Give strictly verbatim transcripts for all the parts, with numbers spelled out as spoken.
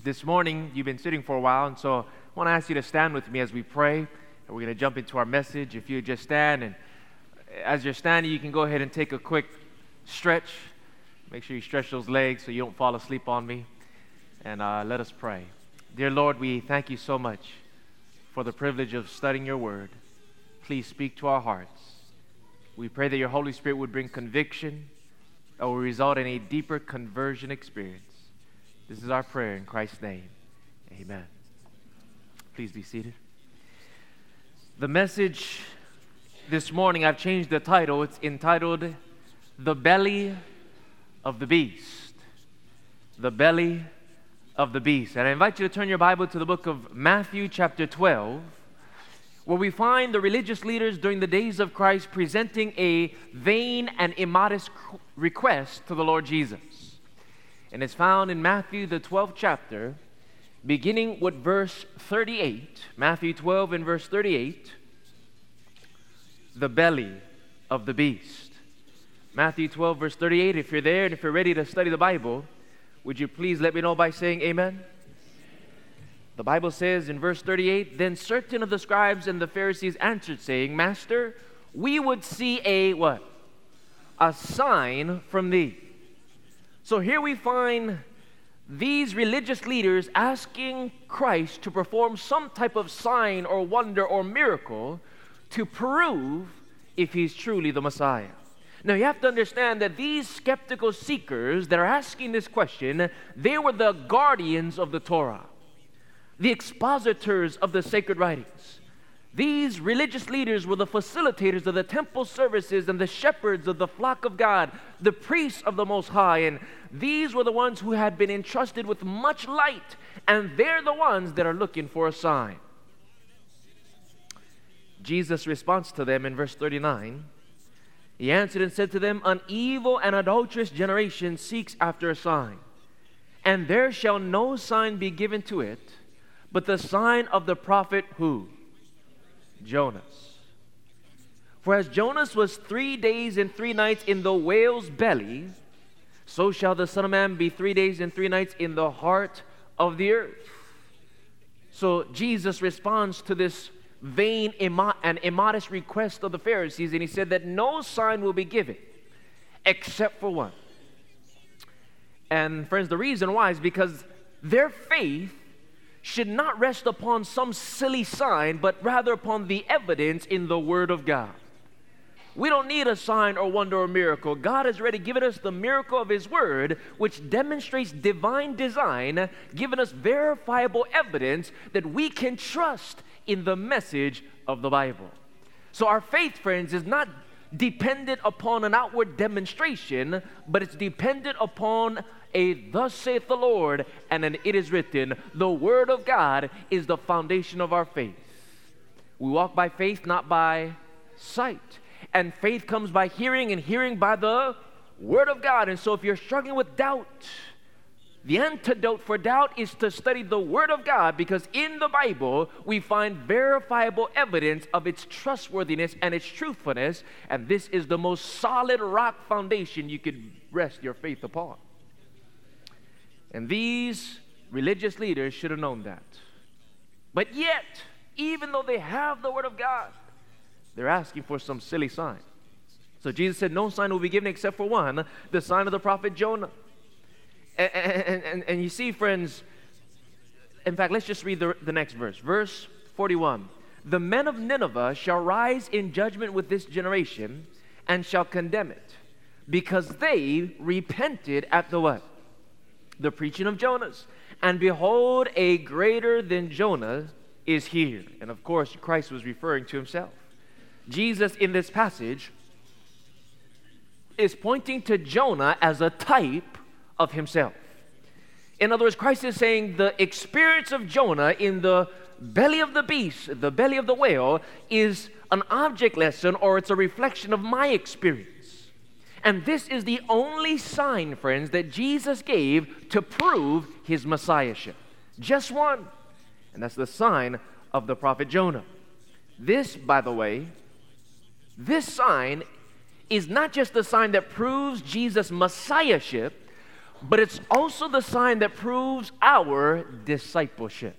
this morning, you've been sitting for a while, and so I want to ask you to stand with me as we pray, and we're going to jump into our message. If you just stand, and as you're standing, you can go ahead and take a quick stretch. Make sure you stretch those legs so you don't fall asleep on me, and uh, let us pray. Dear Lord, we thank you so much for the privilege of studying your word. Please speak to our hearts. We pray that your Holy Spirit would bring conviction that will result in a deeper conversion experience. This is our prayer in Christ's name. Amen. Please be seated. The message this morning, I've changed the title. It's entitled, The Belly of the Beast. The Belly of the Beast. And I invite you to turn your Bible to the book of Matthew chapter twelve, where we find the religious leaders during the days of Christ presenting a vain and immodest request to the Lord Jesus. And it's found in Matthew, the twelfth chapter, beginning with verse thirty-eight. Matthew twelve and verse thirty-eight. The belly of the beast. Matthew twelve, verse thirty-eight. If you're there and if you're ready to study the Bible, would you please let me know by saying amen? The Bible says in verse thirty-eight, Then certain of the scribes and the Pharisees answered, saying, Master, we would see a what? A sign from thee. So here we find these religious leaders asking Christ to perform some type of sign or wonder or miracle to prove if he's truly the Messiah. Now you have to understand that these skeptical seekers that are asking this question, they were the guardians of the Torah, the expositors of the sacred writings. These religious leaders were the facilitators of the temple services and the shepherds of the flock of God, the priests of the Most High, and these were the ones who had been entrusted with much light, and they're the ones that are looking for a sign. Jesus responds to them in verse thirty-nine. He answered and said to them, An evil and adulterous generation seeks after a sign, and there shall no sign be given to it, but the sign of the prophet who? Jonas. For as Jonas was three days and three nights in the whale's belly, so shall the Son of Man be three days and three nights in the heart of the earth. So Jesus responds to this vain and immodest request of the Pharisees, and he said that no sign will be given except for one. And friends, the reason why is because their faith should not rest upon some silly sign, but rather upon the evidence in the Word of God. We don't need a sign or wonder or miracle. God has already given us the miracle of His Word, which demonstrates divine design, giving us verifiable evidence that we can trust in the message of the Bible. So our faith, friends, is not dependent upon an outward demonstration, but it's dependent upon a thus saith the Lord, and an it is written. The Word of God is the foundation of our faith. We walk by faith, not by sight. And faith comes by hearing, and hearing by the Word of God. And so if you're struggling with doubt, the antidote for doubt is to study the Word of God, because in the Bible we find verifiable evidence of its trustworthiness and its truthfulness, and this is the most solid rock foundation you could rest your faith upon. And these religious leaders should have known that. But yet, even though they have the Word of God, they're asking for some silly sign. So Jesus said, no sign will be given except for one, the sign of the prophet Jonah. And, and, and, and you see, friends, in fact, let's just read the, the next verse. Verse forty-one. The men of Nineveh shall rise in judgment with this generation and shall condemn it, because they repented at the what? The preaching of Jonas. And behold, a greater than Jonah is here. And of course, Christ was referring to himself. Jesus in this passage is pointing to Jonah as a type of himself. In other words, Christ is saying the experience of Jonah in the belly of the beast, the belly of the whale, is an object lesson, or it's a reflection of my experience. And this is the only sign, friends, that Jesus gave to prove his messiahship. Just one. And that's the sign of the prophet Jonah. This, by the way, this sign is not just the sign that proves Jesus' messiahship, but it's also the sign that proves our discipleship.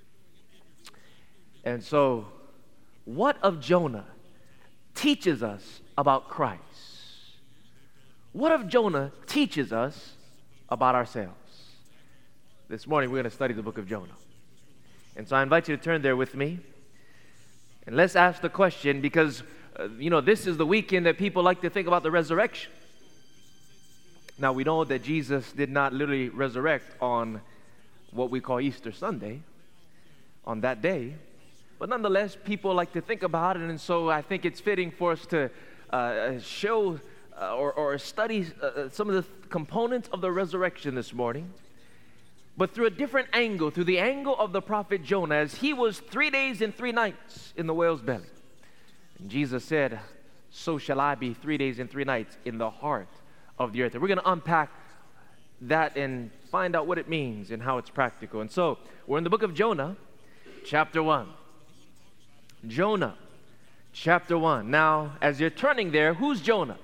And so, what of Jonah teaches us about Christ? What of Jonah teaches us about ourselves? This morning we're going to study the book of Jonah. And so I invite you to turn there with me. And let's ask the question, because, uh, you know, this is the weekend that people like to think about the resurrection. Now, we know that Jesus did not literally resurrect on what we call Easter Sunday, on that day. But nonetheless, people like to think about it, and so I think it's fitting for us to uh, show uh, or, or study uh, some of the components of the resurrection this morning, but through a different angle, through the angle of the prophet Jonah, as he was three days and three nights in the whale's belly. And Jesus said, so shall I be three days and three nights in the heart of the earth. And we're going to unpack that and find out what it means and how it's practical. And so, we're in the book of Jonah, chapter one. Jonah, chapter one. Now, as you're turning there, who's Jonah?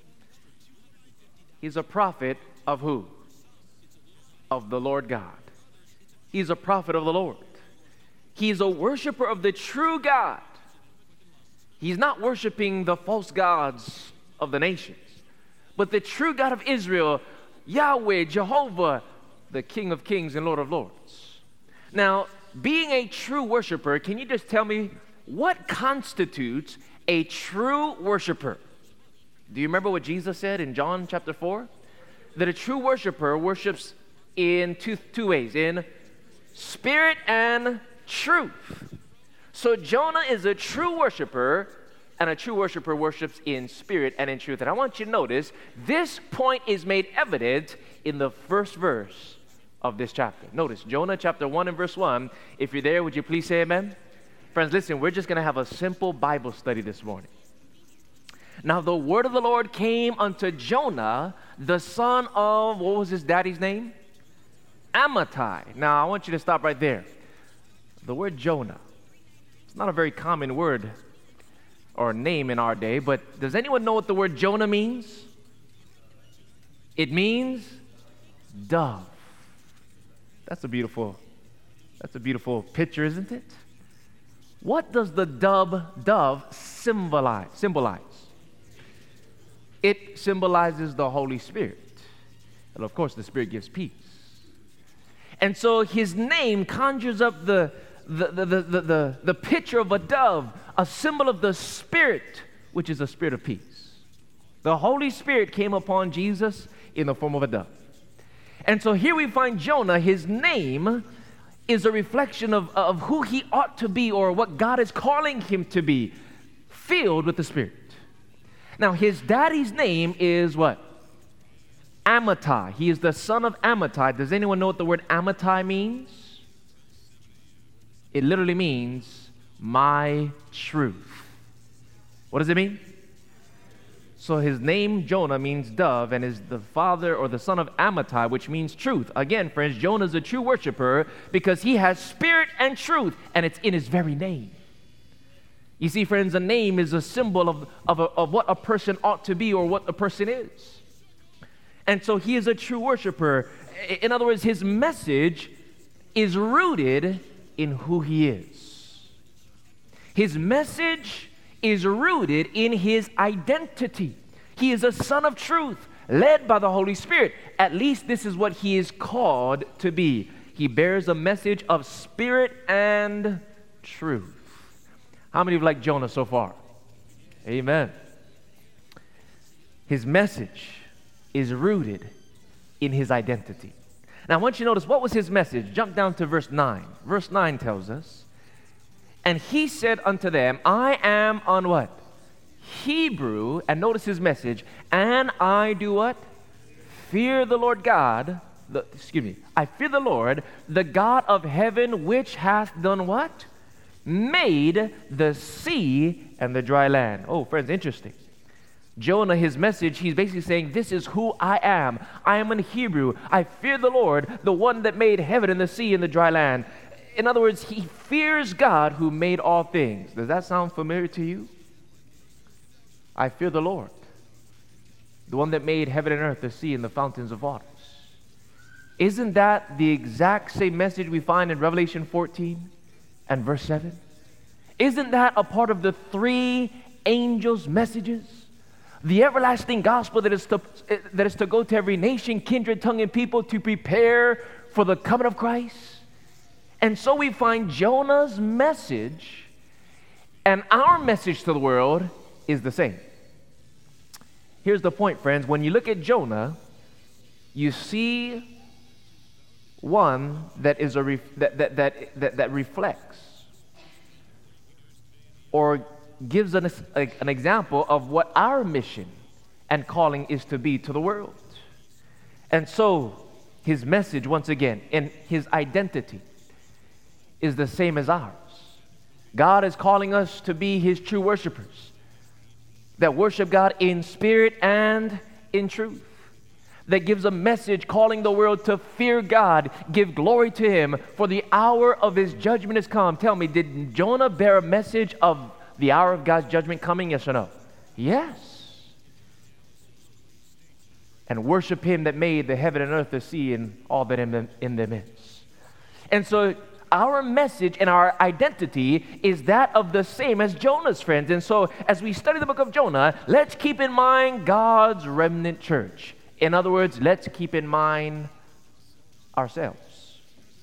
He's a prophet of who? Of the Lord God. He's a prophet of the Lord. He's a worshiper of the true God. He's not worshiping the false gods of the nations, but the true God of Israel, Yahweh, Jehovah, the King of kings and Lord of lords. Now, being a true worshiper, can you just tell me what constitutes a true worshiper? Do you remember what Jesus said in John chapter four? That a true worshiper worships in two, two ways, in spirit and truth. So Jonah is a true worshiper, and a true worshiper worships in spirit and in truth. And I want you to notice, this point is made evident in the first verse of this chapter. Notice, Jonah chapter one and verse one. If you're there, would you please say amen? Friends, listen, we're just going to have a simple Bible study this morning. Now, the word of the Lord came unto Jonah, the son of, what was his daddy's name? Amittai. Now, I want you to stop right there. The word Jonah, it's not a very common word or name in our day, but does anyone know what the word Jonah means? It means dove. That's a beautiful, that's a beautiful picture, isn't it? What does the dove, dove symbolize? Symbolize? It symbolizes the Holy Spirit. And of course, the Spirit gives peace. And so his name conjures up the, the, the, the, the, the, the picture of a dove, a symbol of the Spirit, which is a spirit of peace. The Holy Spirit came upon Jesus in the form of a dove. And so here we find Jonah. His name is a reflection of, of who he ought to be, or what God is calling him to be, filled with the Spirit. Now, his daddy's name is what? Amittai. He is the son of Amittai. Does anyone know what the word Amittai means? It literally means my truth. What does it mean? So his name, Jonah, means dove, and is the father or the son of Amittai, which means truth. Again, friends, Jonah is a true worshiper because he has spirit and truth, and it's in his very name. You see, friends, a name is a symbol of, of, a, of what a person ought to be or what a person is. And so he is a true worshiper. In other words, his message is rooted in who he is. His message is rooted in his identity. He is a son of truth, led by the Holy Spirit. At least this is what he is called to be. He bears a message of spirit and truth. How many of you like Jonah so far? Amen. His message is rooted in his identity. Now I want you to notice, what was his message? Jump down to verse nine. Verse nine tells us, and he said unto them, I am on what? Hebrew, and notice his message, and I do what? Fear the Lord God, the, excuse me, I fear the Lord, the God of heaven, which hath done what? Made the sea and the dry land. Oh, friends, interesting. Jonah, his message, he's basically saying, this is who I am. I am in Hebrew. I fear the Lord, the one that made heaven and the sea and the dry land. In other words, he fears God who made all things. Does that sound familiar to you? I fear the Lord, the one that made heaven and earth, the sea, and the fountains of waters. Isn't that the exact same message we find in Revelation fourteen and verse seven? Isn't that a part of the three angels' messages? The everlasting gospel that is to, that is to go to every nation, kindred, tongue, and people to prepare for the coming of Christ. And so we find Jonah's message and our message to the world is the same. Here's the point, friends. When you look at Jonah, you see one that is a ref- that, that, that, that, that reflects or gives an, an example of what our mission and calling is to be to the world. And so his message, once again, and his identity is the same as ours. God is calling us to be his true worshipers that worship God in spirit and in truth, that gives a message calling the world to fear God, give glory to him, for the hour of his judgment has come. Tell me, did Jonah bear a message of the hour of God's judgment coming? Yes or no? Yes. And worship him that made the heaven and earth, the sea, and all that in them, in them is. And so our message and our identity is that of the same as Jonah's, friends. And so as we study the book of Jonah, let's keep in mind God's remnant church. In other words, let's keep in mind ourselves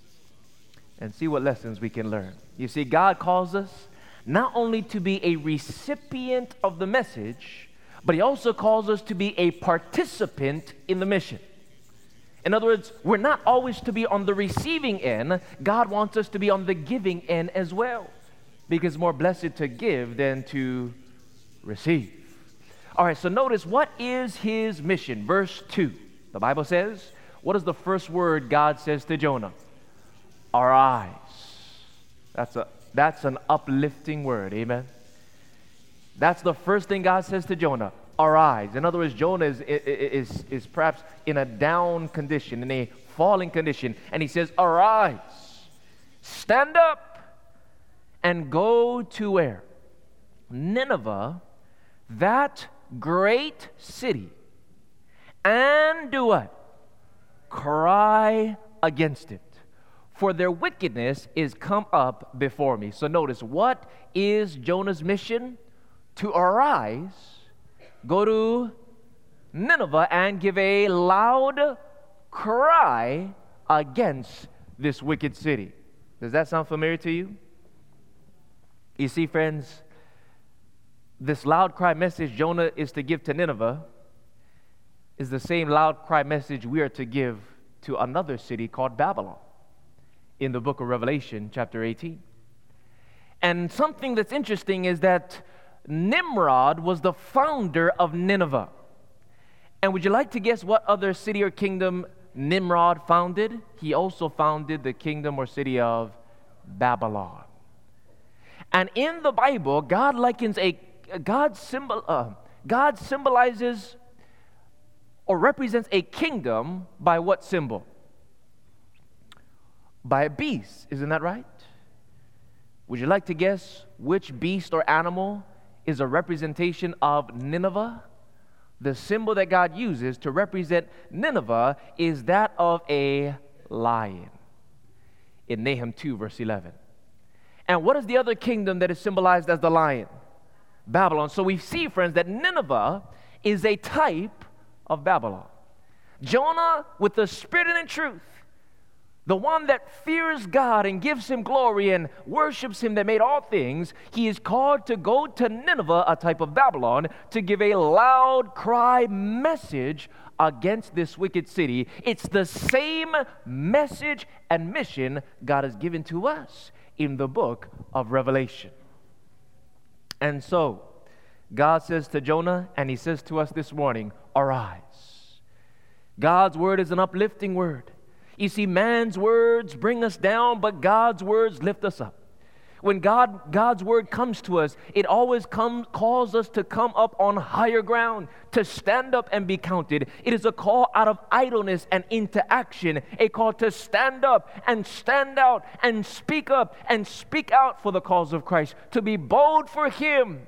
and see what lessons we can learn. You see, God calls us not only to be a recipient of the message, but he also calls us to be a participant in the mission. In other words, we're not always to be on the receiving end. God wants us to be on the giving end as well, because it's more blessed to give than to receive. All right, so notice, what is his mission? Verse two, the Bible says, what is the first word God says to Jonah? Arise. That's a that's an uplifting word, amen? That's the first thing God says to Jonah. Arise. In other words, Jonah is, is, is perhaps in a down condition, in a falling condition. And he says, arise, stand up, and go to where? Nineveh, that great city, and do what? Cry against it, for their wickedness is come up before me. So notice, what is Jonah's mission? To arise, go to Nineveh, and give a loud cry against this wicked city. Does that sound familiar to you? You see, friends, this loud cry message Jonah is to give to Nineveh is the same loud cry message we are to give to another city called Babylon in the book of Revelation, chapter eighteen. And something that's interesting is that Nimrod was the founder of Nineveh. And would you like to guess what other city or kingdom Nimrod founded? He also founded the kingdom or city of Babylon. And in the Bible, God likens a God symbol uh, God symbolizes or represents a kingdom by what symbol? By a beast, isn't that right? Would you like to guess which beast or animal is a representation of Nineveh? The symbol that God uses to represent Nineveh is that of a lion in Nahum two, verse eleven. And what is the other kingdom that is symbolized as the lion? Babylon. So we see, friends, that Nineveh is a type of Babylon. Jonah, with the spirit and in truth, the one that fears God and gives him glory and worships him that made all things, he is called to go to Nineveh, a type of Babylon, to give a loud cry message against this wicked city. It's the same message and mission God has given to us in the book of Revelation. And so, God says to Jonah, and he says to us this morning, arise. God's word is an uplifting word. You see, man's words bring us down, but God's words lift us up. When God, God's word comes to us, it always comes, calls us to come up on higher ground, to stand up and be counted. It is a call out of idleness and into action, a call to stand up and stand out and speak up and speak out for the cause of Christ, to be bold for him.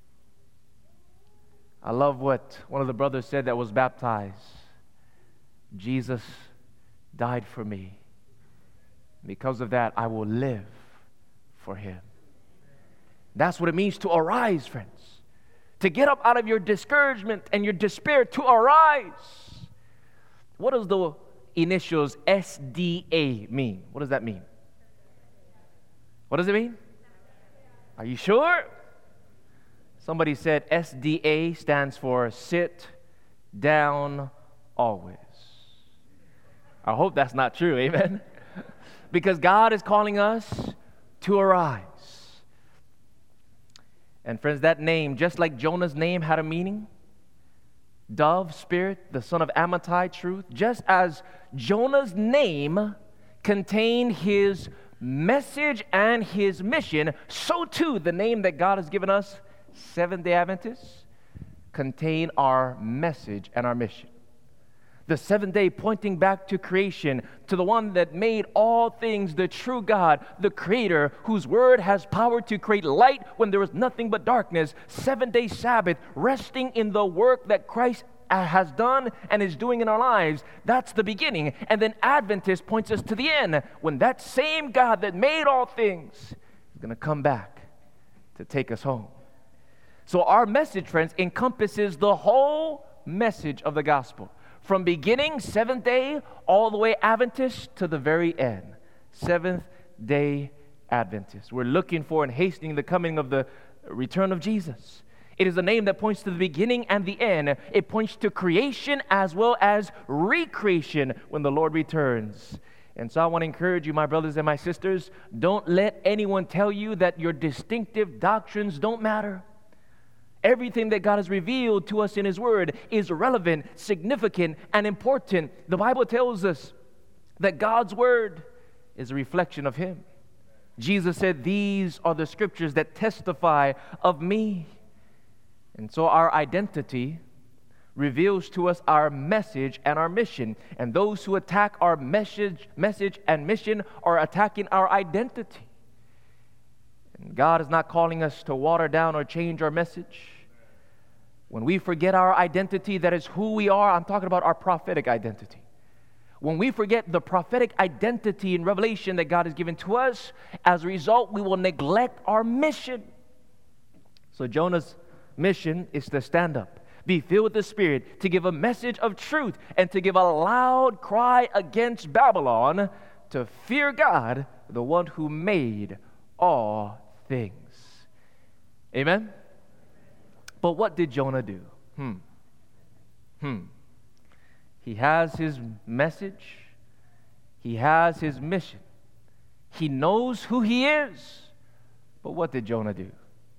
I love what one of the brothers said that was baptized. Jesus died for me. Because of that, I will live for Him. That's what it means to arise, friends. To get up out of your discouragement and your despair, to arise. What does the initials S D A mean? What does that mean? What does it mean? Are you sure? Somebody said S D A stands for sit down always. I hope that's not true, amen? Because God is calling us to arise. And friends, that name, just like Jonah's name had a meaning, dove, spirit, the son of Amittai, truth, just as Jonah's name contained his message and his mission, so too the name that God has given us, Seventh-day Adventists, contain our message and our mission. The seventh day pointing back to creation, to the one that made all things, the true God, the Creator, whose word has power to create light when there was nothing but darkness. Seven-day Sabbath, resting in the work that Christ has done and is doing in our lives. That's the beginning. And then Adventist points us to the end, when that same God that made all things is going to come back to take us home. So our message, friends, encompasses the whole message of the gospel. From beginning, seventh day, all the way Adventist to the very end. Seventh-day Adventist. We're looking for and hastening the coming of the return of Jesus. It is a name that points to the beginning and the end. It points to creation as well as recreation when the Lord returns. And so I want to encourage you, my brothers and my sisters, don't let anyone tell you that your distinctive doctrines don't matter. Everything that God has revealed to us in His Word is relevant, significant, and important. The Bible tells us that God's Word is a reflection of Him. Jesus said, "These are the Scriptures that testify of me." And so our identity reveals to us our message and our mission. And those who attack our message, message and mission are attacking our identity. God is not calling us to water down or change our message. When we forget our identity, that is who we are, I'm talking about our prophetic identity. When we forget the prophetic identity in Revelation that God has given to us, as a result, we will neglect our mission. So Jonah's mission is to stand up, be filled with the Spirit, to give a message of truth, and to give a loud cry against Babylon, to fear God, the one who made all things. Amen? But what did Jonah do? Hmm. Hmm. He has his message. He has his mission. He knows who he is. But what did Jonah do?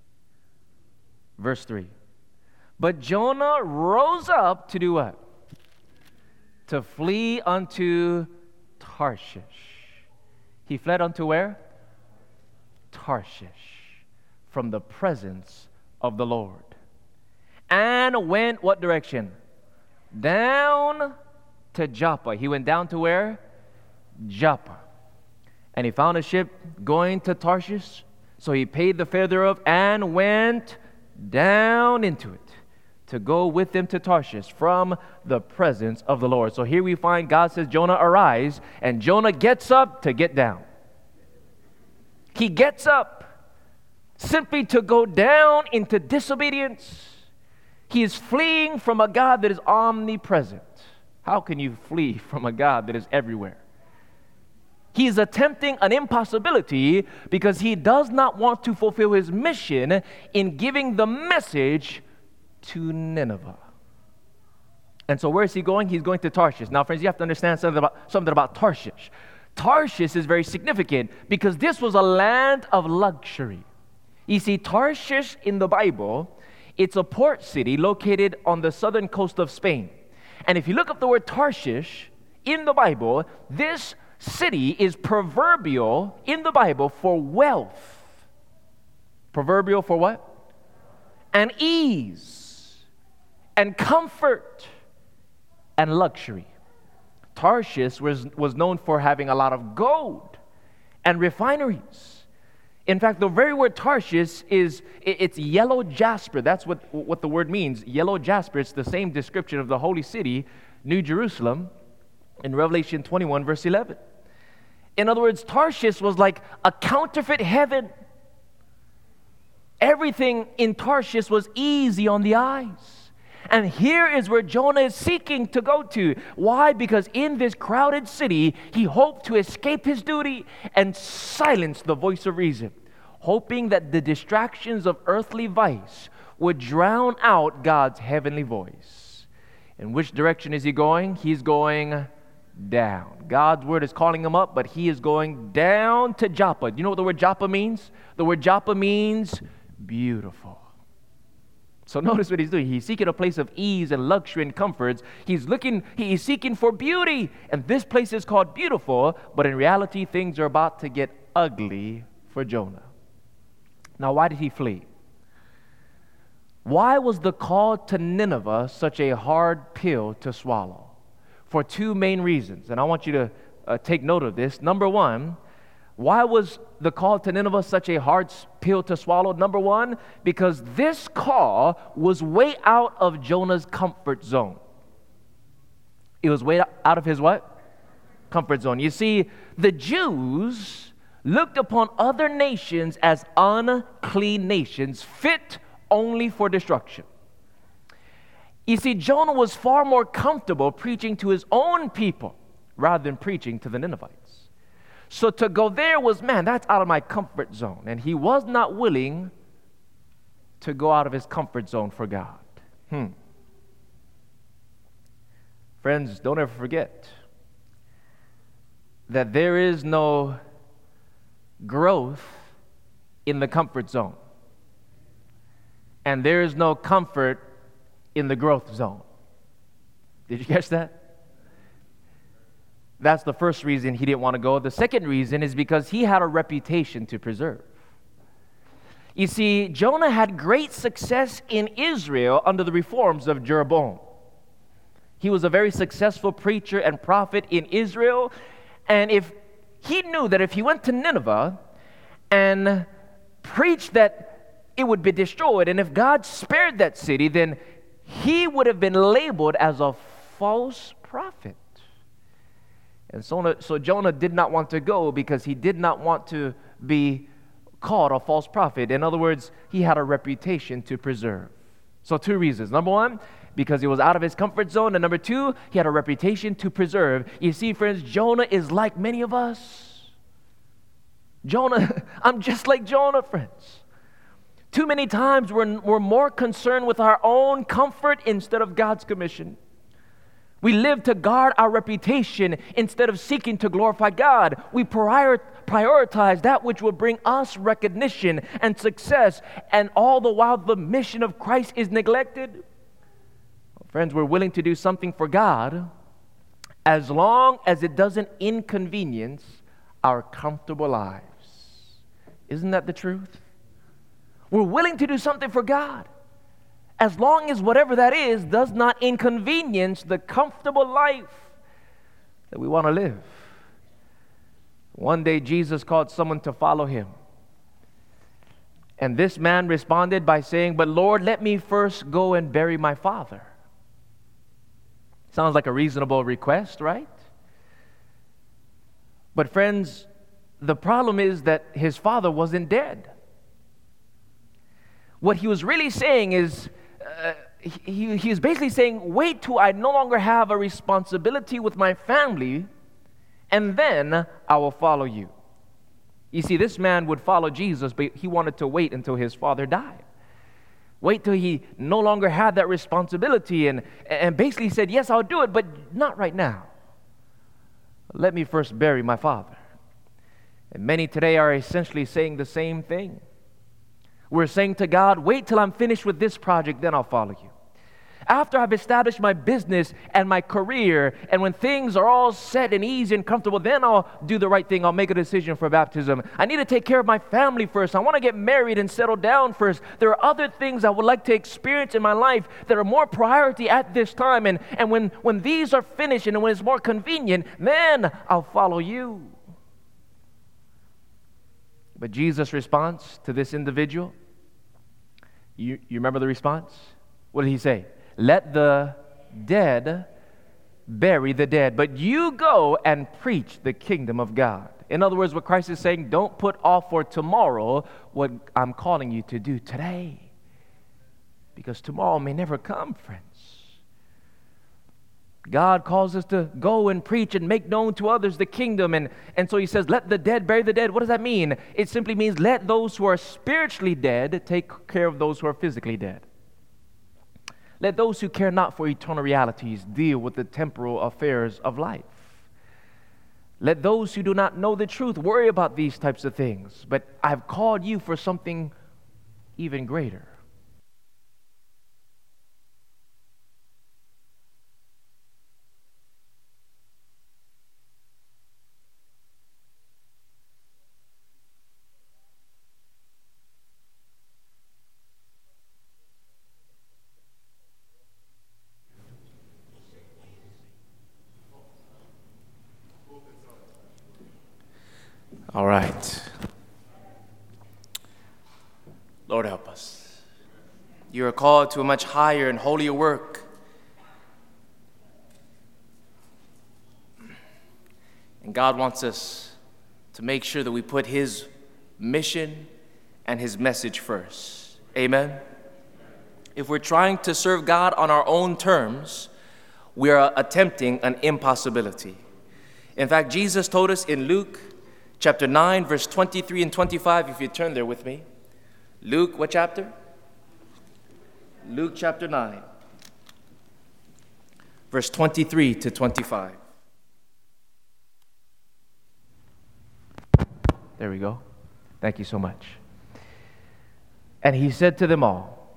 Verse three. But Jonah rose up to do what? To flee unto Tarshish. He fled unto where? Tarshish, from the presence of the Lord. And went what direction? Down to Joppa. He went down to where? Joppa. And he found a ship going to Tarshish, so he paid the fare thereof and went down into it to go with them to Tarshish from the presence of the Lord. So here we find God says, Jonah, arise, and Jonah gets up to get down. He gets up simply to go down into disobedience. He is fleeing from a God that is omnipresent. How can you flee from a God that is everywhere? He is attempting an impossibility because he does not want to fulfill his mission in giving the message to Nineveh. And so where is he going? He's going to Tarshish. Now, friends, you have to understand something about, something about Tarshish. Tarshish is very significant because this was a land of luxury. You see, Tarshish in the Bible, it's a port city located on the southern coast of Spain. And if you look up the word Tarshish in the Bible, this city is proverbial in the Bible for wealth. Proverbial for what? And ease, and comfort, and luxury. Tarshish was, was known for having a lot of gold and refineries. In fact, the very word Tarshish is, it's yellow jasper. That's what, what the word means, yellow jasper. It's the same description of the holy city, New Jerusalem, in Revelation twenty-one, verse eleven. In other words, Tarshish was like a counterfeit heaven. Everything in Tarshish was easy on the eyes. And here is where Jonah is seeking to go to. Why? Because in this crowded city, he hoped to escape his duty and silence the voice of reason, hoping that the distractions of earthly vice would drown out God's heavenly voice. In which direction is he going? He's going down. God's word is calling him up, but he is going down to Joppa. Do you know what the word Joppa means? The word Joppa means beautiful. So notice what he's doing. He's seeking a place of ease and luxury and comforts. He's looking, he's seeking for beauty. And this place is called beautiful, but in reality, things are about to get ugly for Jonah. Now, why did he flee? Why was the call to Nineveh such a hard pill to swallow? For two main reasons. And I want you to uh, take note of this. Number one, why was the call to Nineveh such a hard pill to swallow? Number one, because this call was way out of Jonah's comfort zone. It was way out of his what? Comfort zone. You see, the Jews looked upon other nations as unclean nations, fit only for destruction. You see, Jonah was far more comfortable preaching to his own people rather than preaching to the Ninevites. So to go there was, man, that's out of my comfort zone. And he was not willing to go out of his comfort zone for God. Hmm. Friends, don't ever forget that there is no growth in the comfort zone. And there is no comfort in the growth zone. Did you catch that? That's the first reason he didn't want to go. The second reason is because he had a reputation to preserve. You see, Jonah had great success in Israel under the reforms of Jeroboam. He was a very successful preacher and prophet in Israel. And if he knew that if he went to Nineveh and preached that it would be destroyed, and if God spared that city, then he would have been labeled as a false prophet. And so, so Jonah did not want to go because he did not want to be called a false prophet. In other words, he had a reputation to preserve. So two reasons. Number one, because he was out of his comfort zone. And number two, he had a reputation to preserve. You see, friends, Jonah is like many of us. Jonah, I'm just like Jonah, friends. Too many times we're, we're more concerned with our own comfort instead of God's commission. We live to guard our reputation instead of seeking to glorify God. We prior, prioritize that which will bring us recognition and success, and all the while the mission of Christ is neglected. Well, friends, we're willing to do something for God as long as it doesn't inconvenience our comfortable lives. Isn't that the truth? We're willing to do something for God as long as whatever that is does not inconvenience the comfortable life that we want to live. One day Jesus called someone to follow him. And this man responded by saying, "But Lord, let me first go and bury my father." Sounds like a reasonable request, right? But friends, the problem is that his father wasn't dead. What he was really saying is, Uh, he, he is basically saying, wait till I no longer have a responsibility with my family, and then I will follow you. You see, this man would follow Jesus, but he wanted to wait until his father died. Wait till he no longer had that responsibility, and, and basically said, yes, I'll do it, but not right now. Let me first bury my father. And many today are essentially saying the same thing. We're saying to God, wait till I'm finished with this project, then I'll follow you. After I've established my business and my career, and when things are all set and easy and comfortable, then I'll do the right thing. I'll make a decision for baptism. I need to take care of my family first. I want to get married and settle down first. There are other things I would like to experience in my life that are more priority at this time. And, and when, when these are finished and when it's more convenient, then I'll follow you. But Jesus' response to this individual, you, you remember the response? What did he say? Let the dead bury the dead, but you go and preach the kingdom of God. In other words, what Christ is saying, don't put off for tomorrow what I'm calling you to do today. Because tomorrow may never come, friends. God calls us to go and preach and make known to others the kingdom. And, and so he says, let the dead bury the dead. What does that mean? It simply means let those who are spiritually dead take care of those who are physically dead. Let those who care not for eternal realities deal with the temporal affairs of life. Let those who do not know the truth worry about these types of things. But I've called you for something even greater. All right. Lord, help us. You are called to a much higher and holier work. And God wants us to make sure that we put His mission and His message first. Amen? If we're trying to serve God on our own terms, we are attempting an impossibility. In fact, Jesus told us in Luke chapter nine, verse twenty-three and twenty-five, if you turn there with me. Luke, what chapter? Luke chapter nine, verse twenty-three to twenty-five. There we go. Thank you so much. And he said to them all,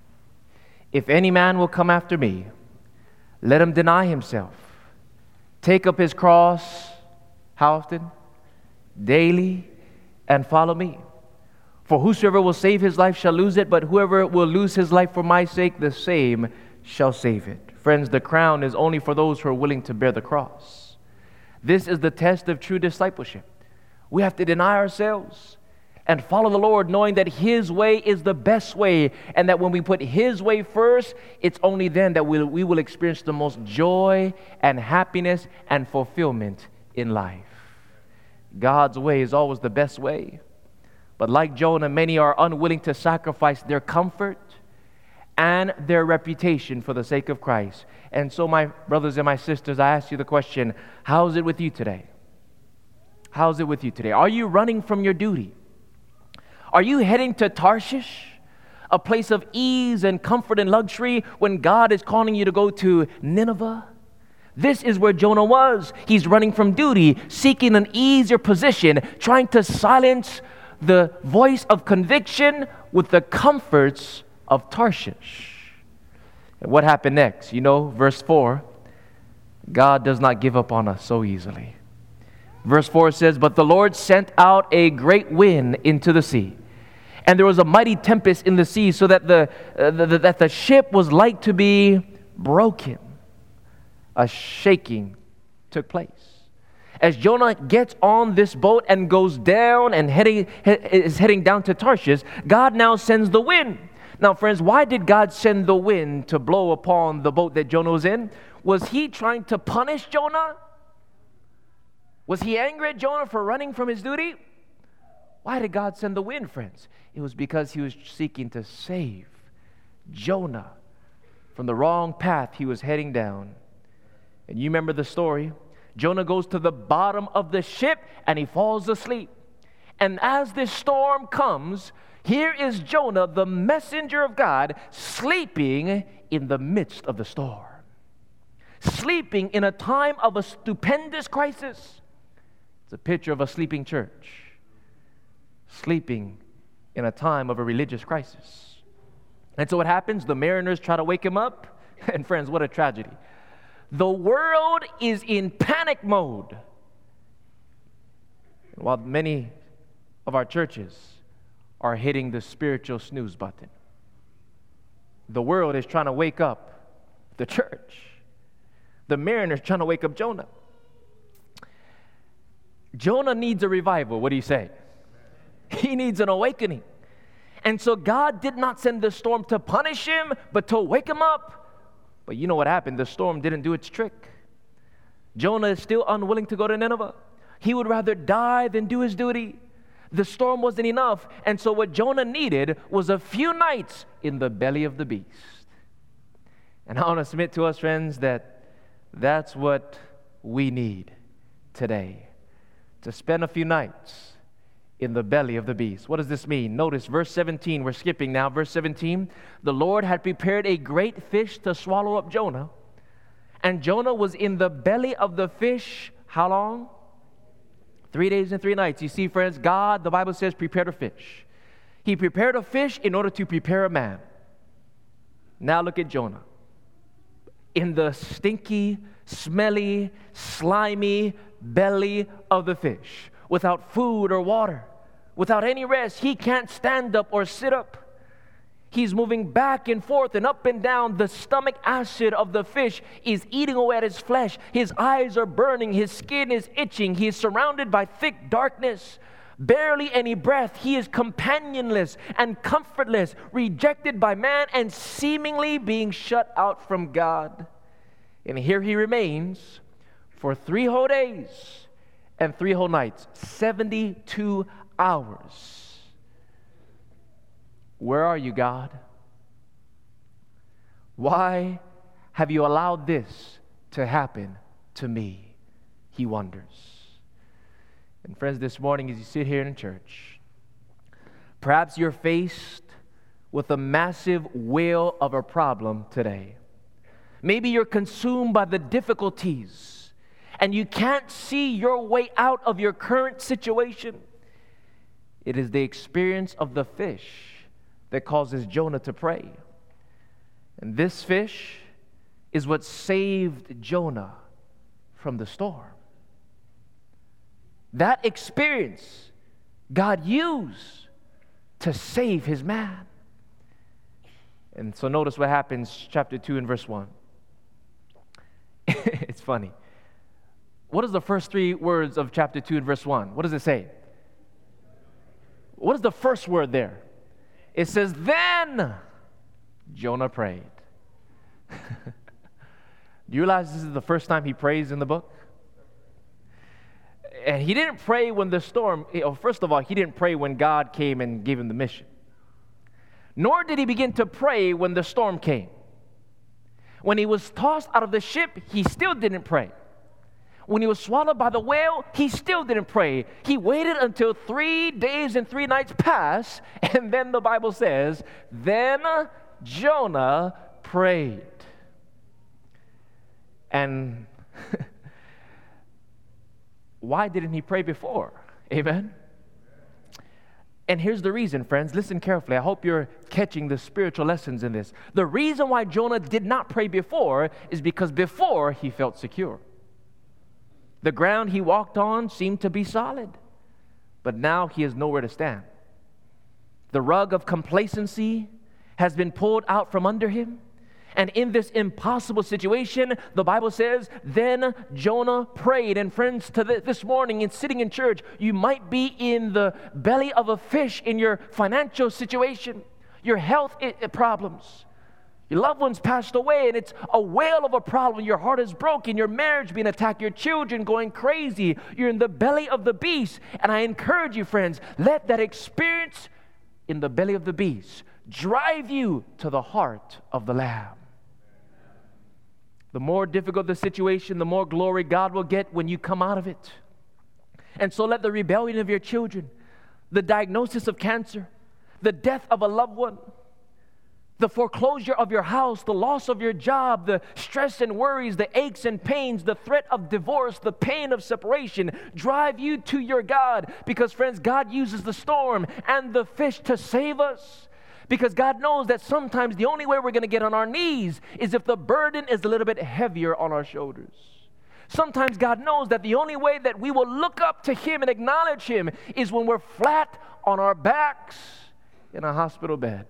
if any man will come after me, let him deny himself, take up his cross, how often? Daily, and follow me. For whosoever will save his life shall lose it, but whoever will lose his life for my sake, the same shall save it. Friends, the crown is only for those who are willing to bear the cross. This is the test of true discipleship. We have to deny ourselves and follow the Lord, knowing that His way is the best way, and that when we put His way first, it's only then that we'll, we will experience the most joy and happiness and fulfillment in life. God's way is always the best way. But like Jonah, many are unwilling to sacrifice their comfort and their reputation for the sake of Christ. And so, my brothers and my sisters, I ask you the question, how's it with you today? How's it with you today? Are you running from your duty? Are you heading to Tarshish, a place of ease and comfort and luxury, when God is calling you to go to Nineveh? This is where Jonah was. He's running from duty, seeking an easier position, trying to silence the voice of conviction with the comforts of Tarshish. And what happened next? You know, verse four, God does not give up on us so easily. Verse four says, but the Lord sent out a great wind into the sea, and there was a mighty tempest in the sea, so that the, uh, the, the that the ship was like to be broken. A shaking took place. As Jonah gets on this boat and goes down and heading is heading down to Tarshish, God now sends the wind. Now, friends, why did God send the wind to blow upon the boat that Jonah was in? Was He trying to punish Jonah? Was He angry at Jonah for running from his duty? Why did God send the wind, friends? It was because He was seeking to save Jonah from the wrong path he was heading down. And you remember the story. Jonah goes to the bottom of the ship and he falls asleep. And as this storm comes, here is Jonah, the messenger of God, sleeping in the midst of the storm. Sleeping in a time of a stupendous crisis. It's a picture of a sleeping church. Sleeping in a time of a religious crisis. And so what happens? The mariners try to wake him up. And friends, what a tragedy. The world is in panic mode. While many of our churches are hitting the spiritual snooze button, the world is trying to wake up the church. The mariner's trying to wake up Jonah. Jonah needs a revival. What do you say? He needs an awakening. And so God did not send the storm to punish him, but to wake him up. But you know what happened? The storm didn't do its trick. Jonah is still unwilling to go to Nineveh. He would rather die than do his duty. The storm wasn't enough, and so what Jonah needed was a few nights in the belly of the beast. And I want to submit to us, friends, that that's what we need today, to spend a few nights in the belly of the beast. What does this mean? Notice verse seventeen. We're skipping now. Verse seventeen. The Lord had prepared a great fish to swallow up Jonah. And Jonah was in the belly of the fish, how long? Three days and three nights. You see, friends, God, the Bible says, prepared a fish. He prepared a fish in order to prepare a man. Now look at Jonah. In the stinky, smelly, slimy belly of the fish, without food or water, without any rest. He can't stand up or sit up. He's moving back and forth and up and down. The stomach acid of the fish is eating away at his flesh. His eyes are burning. His skin is itching. He is surrounded by thick darkness. Barely any breath. He is companionless and comfortless, rejected by man and seemingly being shut out from God. And here he remains for three whole days and three whole nights, seventy-two hours. Where are you, God? Why have you allowed this to happen to me? He wonders. And friends, this morning as you sit here in church, perhaps you're faced with a massive whale of a problem today. Maybe you're consumed by the difficulties and you can't see your way out of your current situation. It is the experience of the fish that causes Jonah to pray. And this fish is what saved Jonah from the storm. That experience God used to save his man. And so notice what happens, chapter two and verse one. It's funny. What is the first three words of chapter two and verse one? What does it say? What is the first word there? It says, then Jonah prayed. Do you realize this is the first time he prays in the book? And he didn't pray when the storm, first of all, he didn't pray when God came and gave him the mission. Nor did he begin to pray when the storm came. When he was tossed out of the ship, he still didn't pray. When he was swallowed by the whale, he still didn't pray. He waited until three days and three nights passed, and then the Bible says, then Jonah prayed. And why didn't he pray before? Amen? And here's the reason, friends. Listen carefully. I hope you're catching the spiritual lessons in this. The reason why Jonah did not pray before is because before he felt secure. The ground he walked on seemed to be solid, but now he has nowhere to stand. The rug of complacency has been pulled out from under him. And in this impossible situation, the Bible says, then Jonah prayed. And friends, to the, this morning in sitting in church, you might be in the belly of a fish in your financial situation, your health I- problems. Your loved ones passed away, and it's a whale of a problem. Your heart is broken, your marriage being attacked, your children going crazy. You're in the belly of the beast. And I encourage you, friends, let that experience in the belly of the beast drive you to the heart of the Lamb. The more difficult the situation, the more glory God will get when you come out of it. And so let the rebellion of your children, the diagnosis of cancer, the death of a loved one, the foreclosure of your house, the loss of your job, the stress and worries, the aches and pains, the threat of divorce, the pain of separation, drive you to your God. Because, friends, God uses the storm and the fish to save us. Because God knows that sometimes the only way we're going to get on our knees is if the burden is a little bit heavier on our shoulders. Sometimes God knows that the only way that we will look up to Him and acknowledge Him is when we're flat on our backs in a hospital bed.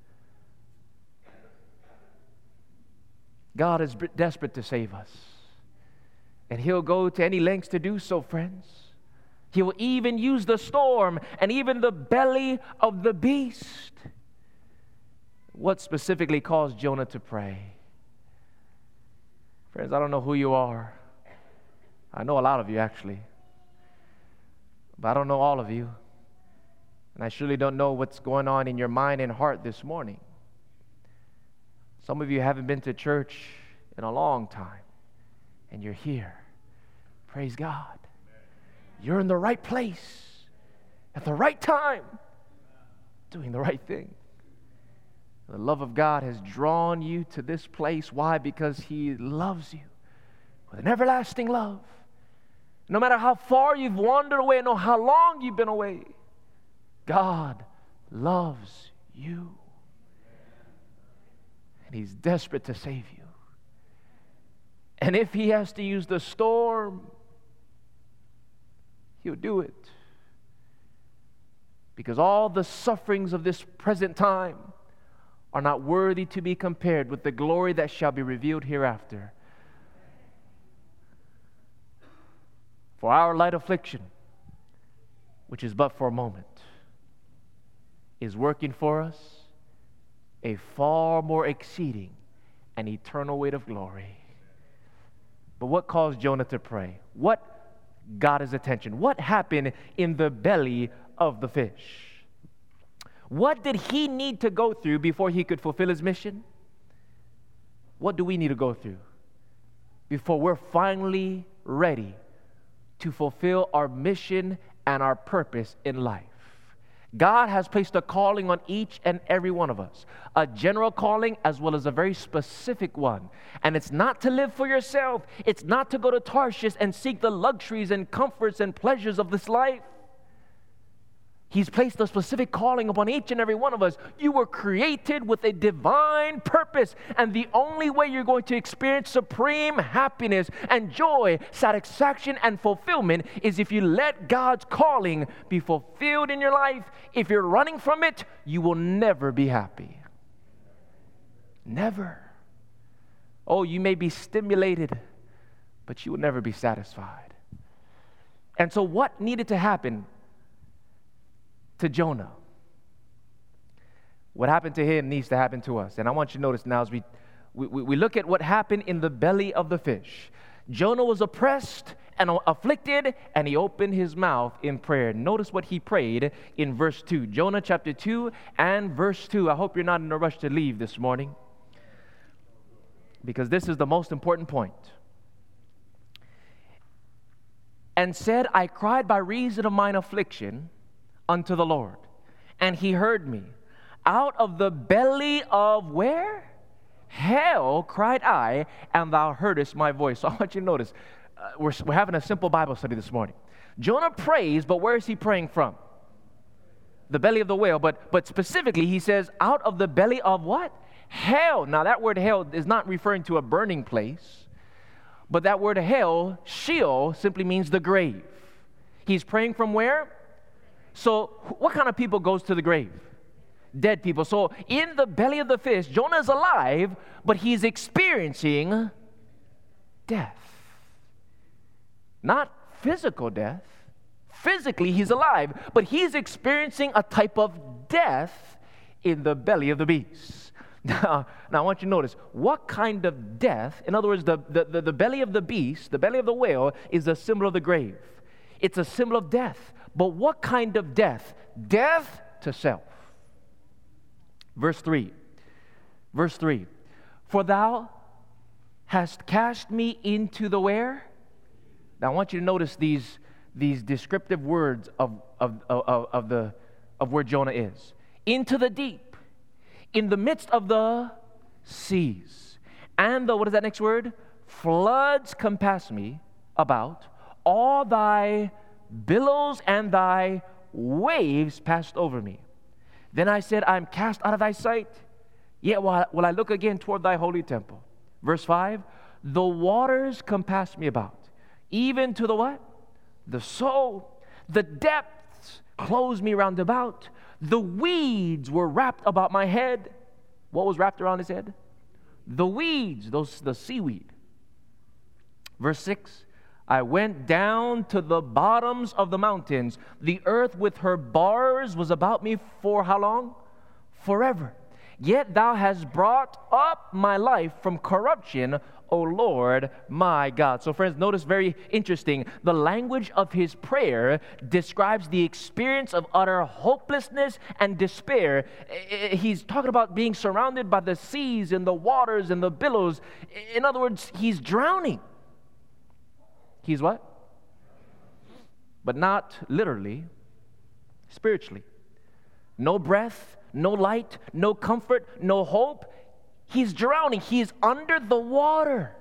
God is desperate to save us. And He'll go to any lengths to do so, friends. He will even use the storm and even the belly of the beast. What specifically caused Jonah to pray? Friends, I don't know who you are. I know a lot of you, actually. But I don't know all of you. And I surely don't know what's going on in your mind and heart this morning. Some of you haven't been to church in a long time, and you're here. Praise God. You're in the right place at the right time, doing the right thing. The love of God has drawn you to this place. Why? Because He loves you with an everlasting love. No matter how far you've wandered away, no how long you've been away, God loves you. And He's desperate to save you. And if He has to use the storm, He'll do it. Because all the sufferings of this present time are not worthy to be compared with the glory that shall be revealed hereafter. For our light affliction, which is but for a moment, is working for us a far more exceeding and eternal weight of glory. But what caused Jonah to pray? What got his attention? What happened in the belly of the fish? What did he need to go through before he could fulfill his mission? What do we need to go through before we're finally ready to fulfill our mission and our purpose in life? God has placed a calling on each and every one of us, a general calling as well as a very specific one. And it's not to live for yourself. It's not to go to Tarshish and seek the luxuries and comforts and pleasures of this life. He's placed a specific calling upon each and every one of us. You were created with a divine purpose, and the only way you're going to experience supreme happiness and joy, satisfaction and fulfillment is if you let God's calling be fulfilled in your life. If you're running from it, you will never be happy. Never. Oh, you may be stimulated, but you will never be satisfied. And so what needed to happen to Jonah? What happened to him needs to happen to us. And I want you to notice now as we, we, we look at what happened in the belly of the fish. Jonah was oppressed and afflicted, and he opened his mouth in prayer. Notice what he prayed in verse two. Jonah chapter two and verse two. I hope you're not in a rush to leave this morning, because this is the most important point. And said, I cried by reason of mine affliction unto the Lord, and He heard me. Out of the belly of where? Hell cried I, and thou heardest my voice. So I want you to notice, uh, we're, we're having a simple Bible study this morning. Jonah prays, but where is he praying from? The belly of the whale, but, but specifically he says, out of the belly of what? Hell. Now that word hell is not referring to a burning place, but that word hell, Sheol, simply means the grave. He's praying from where? So what kind of people goes to the grave? Dead people. So in the belly of the fish, Jonah is alive, but he's experiencing death. Not physical death. Physically, he's alive, but he's experiencing a type of death in the belly of the beast. Now, now I want you to notice, what kind of death? In other words, the, the, the, the belly of the beast, the belly of the whale, is a symbol of the grave. It's a symbol of death. But what kind of death? Death to self. Verse three. Verse three. For thou hast cast me into the where? Now I want you to notice these, these descriptive words of, of, of, of, the, of where Jonah is. Into the deep, in the midst of the seas. And the, what is that next word? Floods compass me about. All thy billows and thy waves passed over me. Then I said, I am cast out of thy sight, yet will I look again toward thy holy temple. Verse five, the waters compassed me about, even to the what? The soul. The depths closed me round about. The weeds were wrapped about my head. What was wrapped around his head? The weeds, those the seaweed. Verse six, I went down to the bottoms of the mountains. The earth with her bars was about me for how long? Forever. Yet thou hast brought up my life from corruption, O Lord my God. So friends, notice very interesting. The language of his prayer describes the experience of utter hopelessness and despair. He's talking about being surrounded by the seas and the waters and the billows. In other words, he's drowning. He's what? But not literally, spiritually. No breath, no light, no comfort, no hope. He's drowning. He's under the water.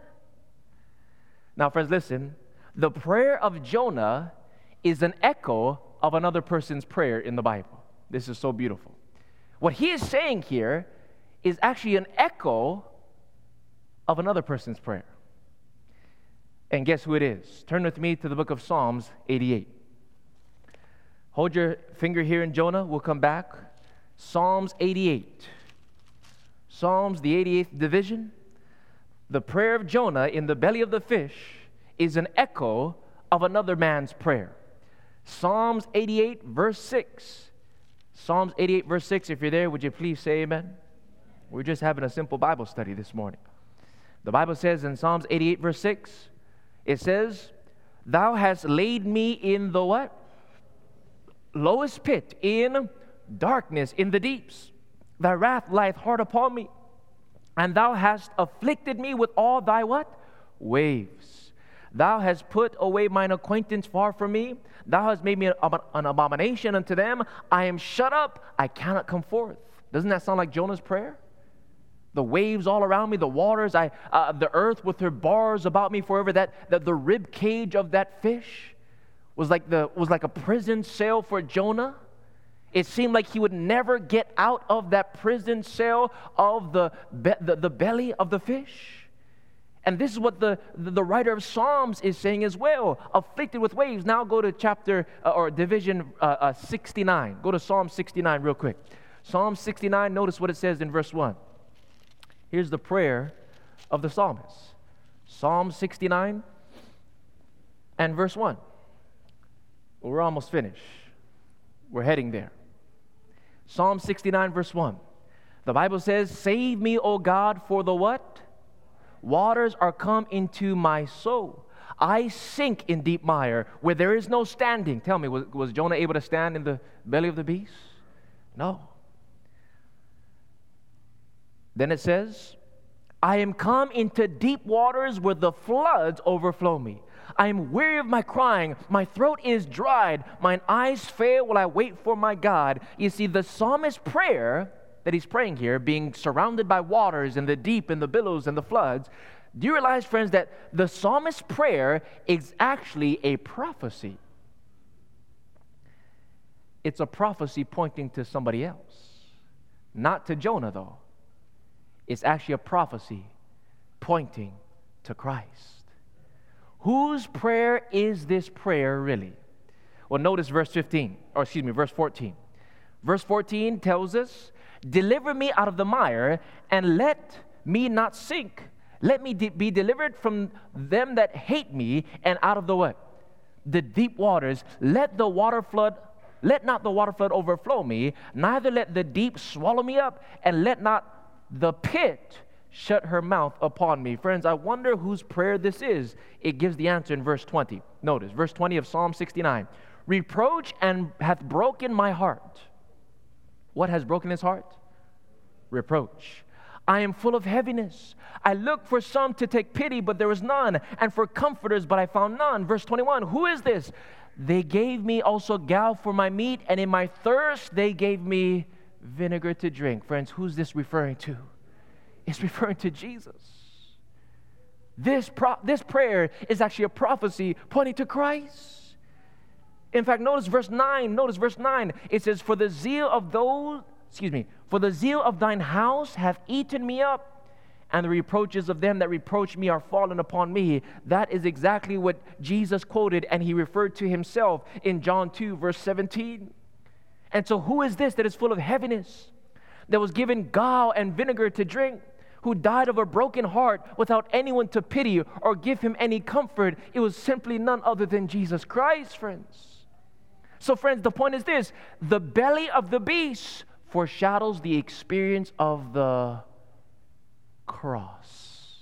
Now, friends, listen. The prayer of Jonah is an echo of another person's prayer in the Bible. This is so beautiful. What he is saying here is actually an echo of another person's prayer. And guess who it is? Turn with me to the book of Psalms eighty-eight. Hold your finger here in Jonah. We'll come back. Psalms eighty-eight. Psalms, the eighty-eighth division. The prayer of Jonah in the belly of the fish is an echo of another man's prayer. Psalms eighty-eight, verse six. Psalms eighty-eight, verse six. If you're there, would you please say amen? We're just having a simple Bible study this morning. The Bible says in Psalms eighty-eight, verse six, it says, Thou hast laid me in the what? Lowest pit, in darkness, in the deeps. Thy wrath lieth hard upon me, and thou hast afflicted me with all thy what? Waves. Thou hast put away mine acquaintance far from me. Thou hast made me an, an abomination unto them. I am shut up, I cannot come forth. Doesn't that sound like Jonah's prayer? The waves all around me, the waters, I, uh, the earth with her bars about me forever. That, that the rib cage of that fish was like the was like a prison cell for Jonah. It seemed like he would never get out of that prison cell of the, be, the, the belly of the fish. And this is what the, the, the writer of Psalms is saying as well. Afflicted with waves. Now go to chapter uh, or division uh, uh, sixty-nine. Go to Psalm sixty-nine real quick. Psalm sixty-nine, notice what it says in verse one. Here's the prayer of the psalmist. Psalm sixty-nine and verse one. Well, we're almost finished. We're heading there. Psalm sixty-nine, verse one. The Bible says, Save me, O God, for the what? Waters are come into my soul. I sink in deep mire where there is no standing. Tell me, was, was Jonah able to stand in the belly of the beast? No. Then it says, I am come into deep waters where the floods overflow me. I am weary of my crying. My throat is dried. Mine eyes fail while I wait for my God. You see, the psalmist's prayer that he's praying here, being surrounded by waters and the deep and the billows and the floods, do you realize, friends, that the psalmist's prayer is actually a prophecy? It's a prophecy pointing to somebody else. Not to Jonah, though. It's actually a prophecy pointing to Christ. Whose prayer is this prayer really? Well, notice verse fifteen, or excuse me, verse fourteen. Verse fourteen tells us, Deliver me out of the mire, and let me not sink. Let me de- be delivered from them that hate me, and out of the what? The deep waters. Let the water flood, let not the water flood overflow me, neither let the deep swallow me up, and let not the pit shut her mouth upon me. Friends, I wonder whose prayer this is. It gives the answer in verse twenty. Notice, verse twenty of Psalm sixty-nine. Reproach and hath broken my heart. What has broken his heart? Reproach. I am full of heaviness. I looked for some to take pity, but there was none, and for comforters, but I found none. Verse twenty-one, who is this? They gave me also gall for my meat, and in my thirst they gave me vinegar to drink. Friends, who's this referring to? It's referring to Jesus. This, pro- this prayer is actually a prophecy pointing to Christ. In fact, notice verse nine. Notice verse nine. It says, For the zeal of those, excuse me, for the zeal of thine house hath eaten me up, and the reproaches of them that reproach me are fallen upon me. That is exactly what Jesus quoted, and he referred to himself in John two, verse seventeen. And so who is this that is full of heaviness, that was given gall and vinegar to drink, who died of a broken heart without anyone to pity or give him any comfort? It was simply none other than Jesus Christ, friends. So, friends, the point is this. The belly of the beast foreshadows the experience of the cross.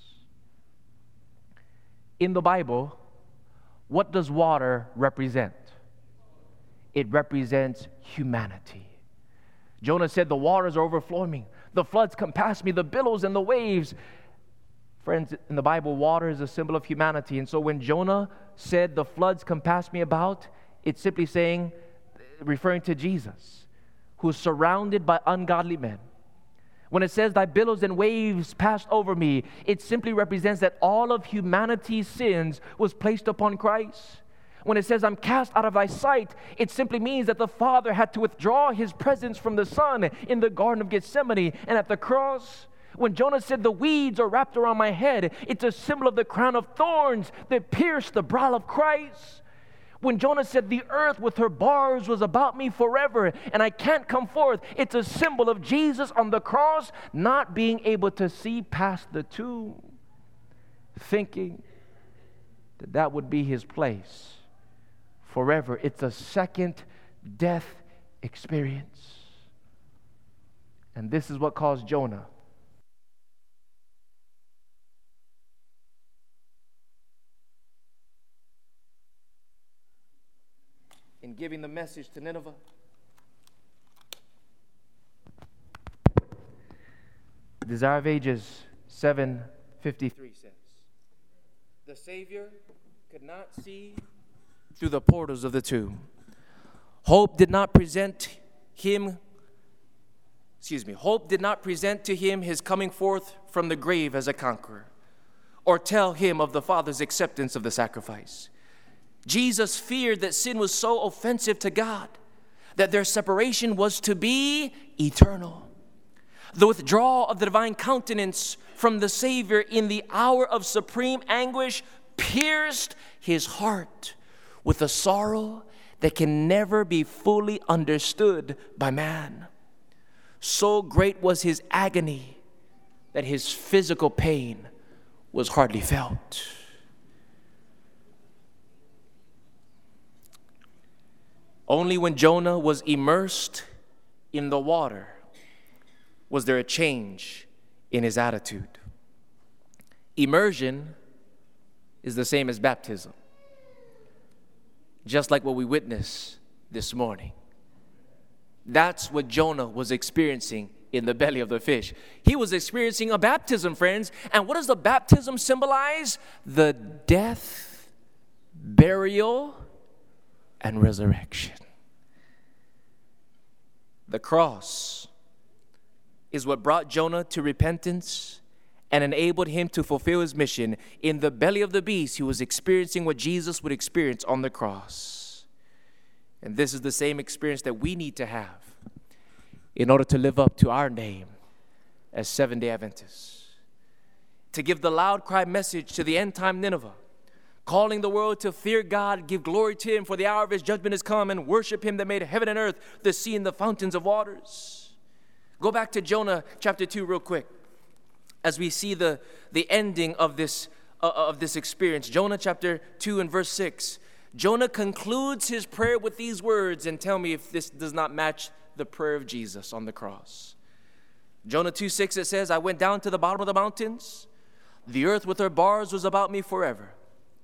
In the Bible, what does water represent? It represents humanity. Jonah said, the waters are overflowing. The floods compass me, the billows and the waves. Friends, in the Bible, water is a symbol of humanity. And so when Jonah said, the floods compass me about, it's simply saying, referring to Jesus, who is surrounded by ungodly men. When it says, thy billows and waves passed over me, it simply represents that all of humanity's sins was placed upon Christ. When it says, I'm cast out of thy sight, it simply means that the Father had to withdraw his presence from the Son in the Garden of Gethsemane and at the cross. When Jonah said, the weeds are wrapped around my head, it's a symbol of the crown of thorns that pierced the brow of Christ. When Jonah said, the earth with her bars was about me forever and I can't come forth, it's a symbol of Jesus on the cross not being able to see past the tomb, thinking that that would be his place forever. It's a second death experience. And this is what caused Jonah in giving the message to Nineveh. Desire of Ages seven fifty-three says, the Savior could not see through the portals of the tomb. Hope did not present him, excuse me, hope did not present to him his coming forth from the grave as a conqueror, or tell him of the Father's acceptance of the sacrifice. Jesus feared that sin was so offensive to God that their separation was to be eternal. The withdrawal of the divine countenance from the Savior in the hour of supreme anguish pierced his heart with a sorrow that can never be fully understood by man. So great was his agony that his physical pain was hardly felt. Only when Jonah was immersed in the water was there a change in his attitude. Immersion is the same as baptism, just like what we witnessed this morning. That's what Jonah was experiencing in the belly of the fish. He was experiencing a baptism, friends. And what does the baptism symbolize? The death, burial, and resurrection. The cross is what brought Jonah to repentance and enabled him to fulfill his mission. In the belly of the beast, he was experiencing what Jesus would experience on the cross. And this is the same experience that we need to have in order to live up to our name as Seventh-day Adventists. To give the loud cry message to the end-time Nineveh, calling the world to fear God, give glory to him, for the hour of his judgment has come, and worship him that made heaven and earth, the sea and the fountains of waters. Go back to Jonah chapter two real quick as we see the, the ending of this, uh, of this experience. Jonah chapter two and verse six. Jonah concludes his prayer with these words, and tell me if this does not match the prayer of Jesus on the cross. Jonah two six, it says, I went down to the bottom of the mountains. The earth with her bars was about me forever.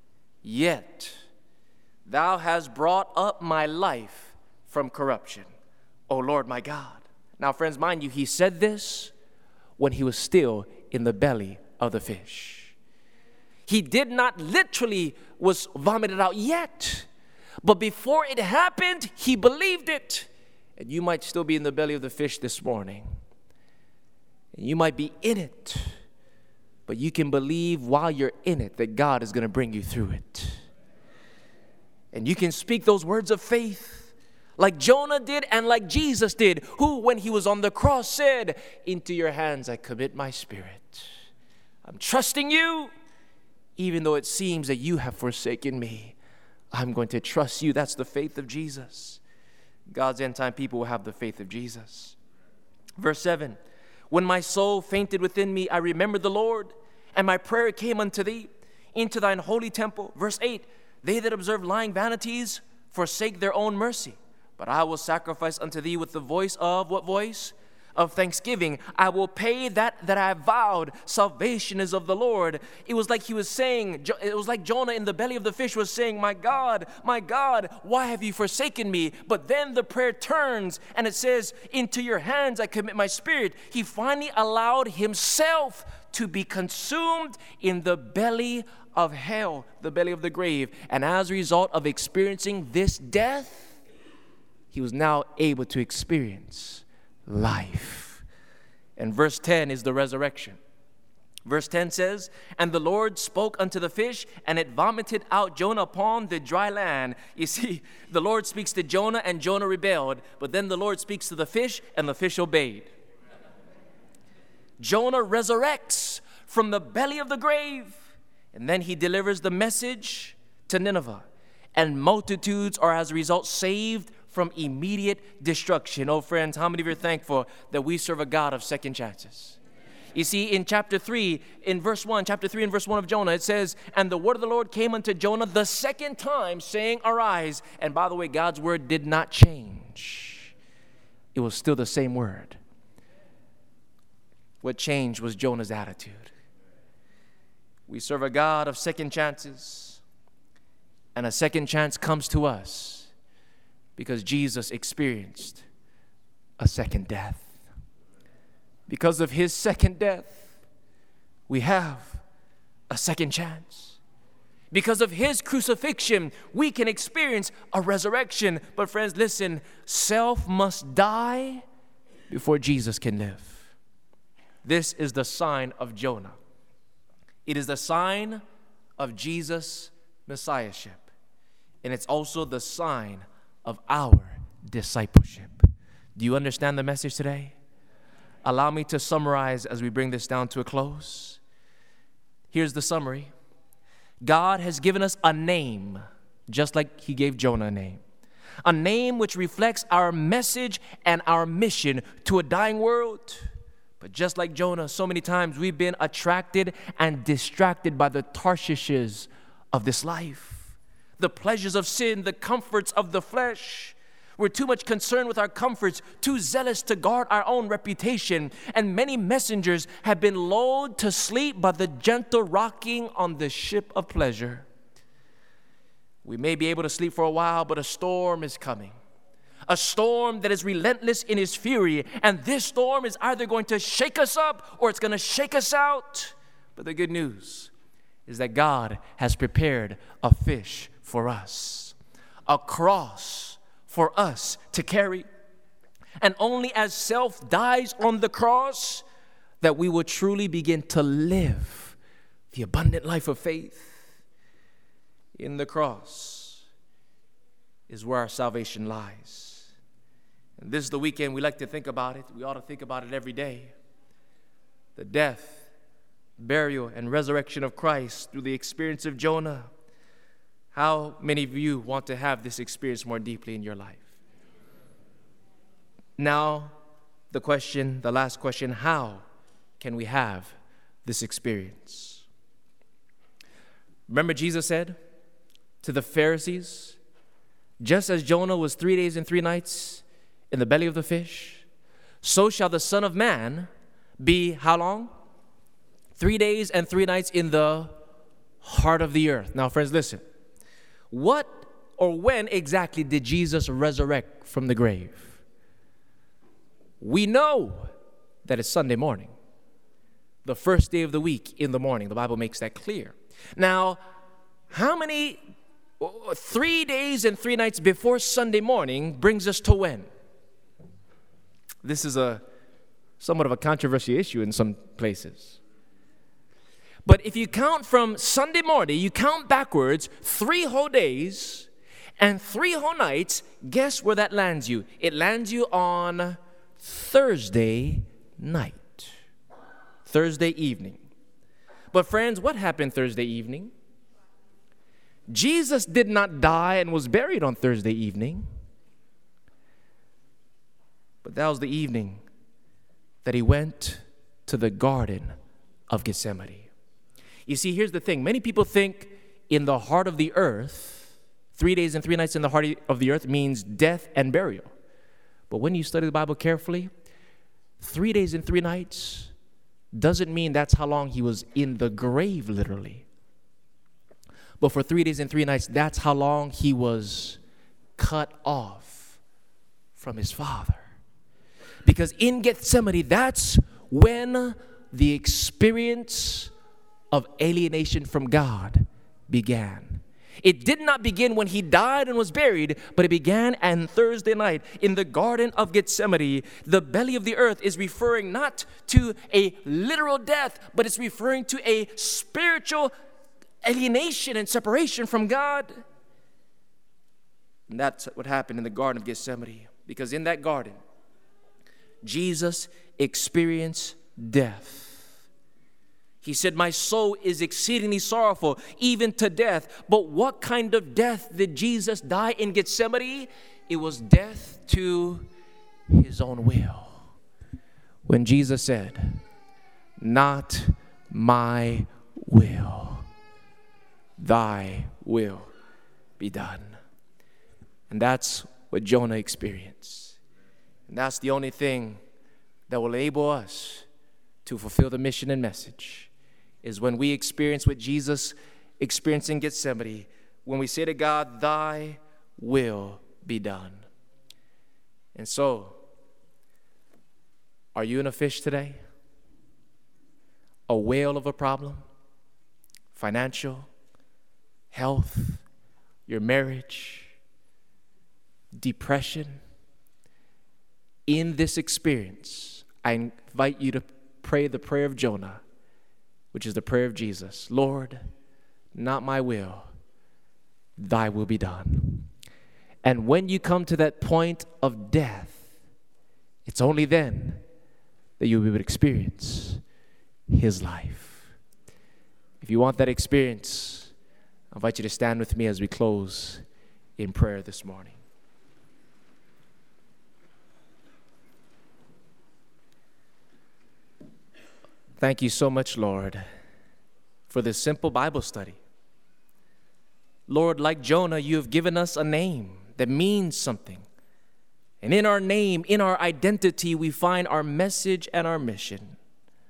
Yet thou hast brought up my life from corruption, O Lord my God. Now, friends, mind you, he said this when he was still in the belly of the fish. He did not literally was vomited out yet, but before it happened, he believed it. And you might still be in the belly of the fish this morning. And you might be in it, but you can believe while you're in it that God is going to bring you through it. And you can speak those words of faith like Jonah did and like Jesus did, who, when he was on the cross, said, into your hands I commit my spirit. I'm trusting you, even though it seems that you have forsaken me. I'm going to trust you. That's the faith of Jesus. God's end-time people will have the faith of Jesus. Verse seven, when my soul fainted within me, I remembered the Lord, and my prayer came unto thee into thine holy temple. Verse eight, they that observe lying vanities forsake their own mercy. But I will sacrifice unto thee with the voice of, what voice? of thanksgiving. I will pay that that I vowed. Salvation is of the Lord. It was like he was saying, it was like Jonah in the belly of the fish was saying, my God, my God, why have you forsaken me? But then the prayer turns and it says, into your hands I commit my spirit. He finally allowed himself to be consumed in the belly of hell, the belly of the grave. And as a result of experiencing this death, he was now able to experience life. And verse ten is the resurrection. Verse ten says, and the Lord spoke unto the fish, and it vomited out Jonah upon the dry land. You see, the Lord speaks to Jonah, and Jonah rebelled. But then the Lord speaks to the fish, and the fish obeyed. Jonah resurrects from the belly of the grave. And then he delivers the message to Nineveh. And multitudes are as a result saved from immediate destruction. Oh, friends, how many of you are thankful that we serve a God of second chances? You see, in chapter three, in verse one, chapter three and verse one of Jonah, it says, and the word of the Lord came unto Jonah the second time, saying, arise. And by the way, God's word did not change. It was still the same word. What changed was Jonah's attitude. We serve a God of second chances, and a second chance comes to us because Jesus experienced a second death. Because of his second death, we have a second chance. Because of his crucifixion, we can experience a resurrection. But friends, listen, self must die before Jesus can live. This is the sign of Jonah. It is the sign of Jesus' messiahship. And it's also the sign of our discipleship. Do you understand the message today? Allow me to summarize as we bring this down to a close. Here's the summary. God has given us a name, just like he gave Jonah a name. A name which reflects our message and our mission to a dying world. But just like Jonah, so many times we've been attracted and distracted by the Tarshishes of this life. The pleasures of sin, the comforts of the flesh. We're too much concerned with our comforts, too zealous to guard our own reputation. And many messengers have been lulled to sleep by the gentle rocking on the ship of pleasure. We may be able to sleep for a while, but a storm is coming. A storm that is relentless in his fury. And this storm is either going to shake us up or it's going to shake us out. But the good news is that God has prepared a fish for us, a cross for us to carry. And only as self dies on the cross that we will truly begin to live the abundant life of faith. In the cross is where our salvation lies. And this is the weekend we like to think about it. We ought to think about it every day. The death, burial, and resurrection of Christ through the experience of Jonah. How many of you want to have this experience more deeply in your life? Now, the question, the last question, how can we have this experience? Remember Jesus said to the Pharisees, just as Jonah was three days and three nights in the belly of the fish, so shall the Son of Man be how long? Three days and three nights in the heart of the earth. Now, friends, listen. What or when exactly did Jesus resurrect from the grave? We know that it's Sunday morning, the first day of the week in the morning. The Bible makes that clear. Now, how many, three days and three nights before Sunday morning brings us to when? This is a somewhat of a controversial issue in some places. But if you count from Sunday morning, you count backwards three whole days and three whole nights, guess where that lands you? It lands you on Thursday night, Thursday evening. But friends, what happened Thursday evening? Jesus did not die and was buried on Thursday evening. But that was the evening that he went to the Garden of Gethsemane. You see, here's the thing. Many people think in the heart of the earth, three days and three nights in the heart of the earth means death and burial. But when you study the Bible carefully, three days and three nights doesn't mean that's how long he was in the grave, literally. But for three days and three nights, that's how long he was cut off from his Father. Because in Gethsemane, that's when the experience of alienation from God began. It did not begin when he died and was buried, but it began on Thursday night in the Garden of Gethsemane. The belly of the earth is referring not to a literal death, but it's referring to a spiritual alienation and separation from God. And that's what happened in the Garden of Gethsemane, because in that garden, Jesus experienced death. He said, my soul is exceedingly sorrowful, even to death. But what kind of death did Jesus die in Gethsemane? It was death to his own will. When Jesus said, not my will, thy will be done. And that's what Jonah experienced. And that's the only thing that will enable us to fulfill the mission and message, is when we experience what Jesus experienced in Gethsemane, when we say to God, thy will be done. And so, are you in a fish today? A whale of a problem? Financial, health, your marriage, depression? In this experience, I invite you to pray the prayer of Jonah, which is the prayer of Jesus. Lord, not my will, thy will be done. And when you come to that point of death, it's only then that you'll be able to experience his life. If you want that experience, I invite you to stand with me as we close in prayer this morning. Thank you so much, Lord, for this simple Bible study. Lord, like Jonah, you have given us a name that means something. And in our name, in our identity, we find our message and our mission.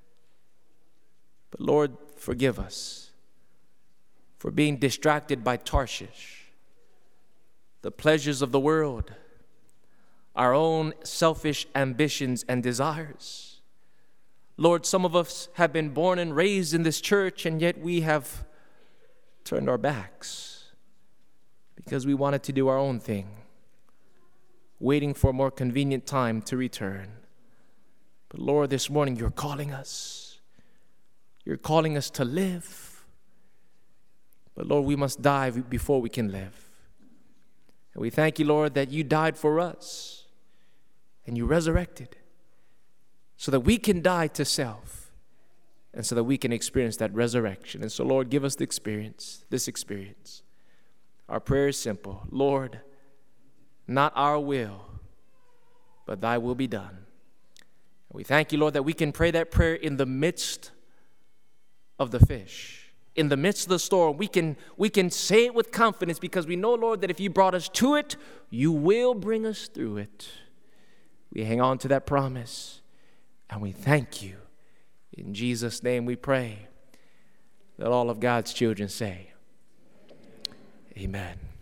But Lord, forgive us for being distracted by Tarshish, the pleasures of the world, our own selfish ambitions and desires. Lord, some of us have been born and raised in this church, and yet we have turned our backs because we wanted to do our own thing, waiting for a more convenient time to return. But Lord, this morning you're calling us. You're calling us to live. But Lord, we must die before we can live. And we thank you, Lord, that you died for us and you resurrected, so that we can die to self and so that we can experience that resurrection. And so, Lord, give us the experience, this experience. Our prayer is simple. Lord, not our will, but thy will be done. And we thank you, Lord, that we can pray that prayer in the midst of the fish, in the midst of the storm. We can, we can say it with confidence because we know, Lord, that if you brought us to it, you will bring us through it. We hang on to that promise. And we thank you. In Jesus' name we pray. That all of God's children say, amen.